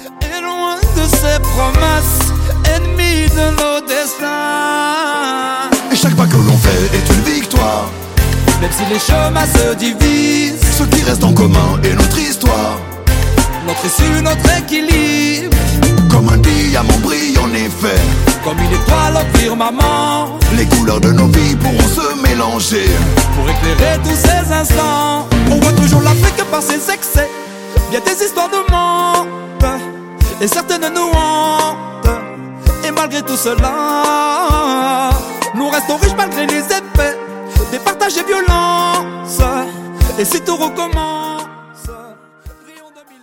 Et loin de ces promesses, ennemis de nos destins. Et chaque pas que l'on fait est une victoire. Même si les chemins se divisent, Ce qui reste en commun est notre histoire. notre issue, notre équilibre. Comme un diamant brille en effet. Comme une étoile au firmament, Les couleurs de nos vies pourront se mélanger. pour éclairer tous ces instants. On voit toujours l'Afrique par ses excès. Bien des histoires de monte, et certaines nous hantent. Et malgré tout cela, nous restons riches malgré les effets des partages et violences. Et si tout recommence,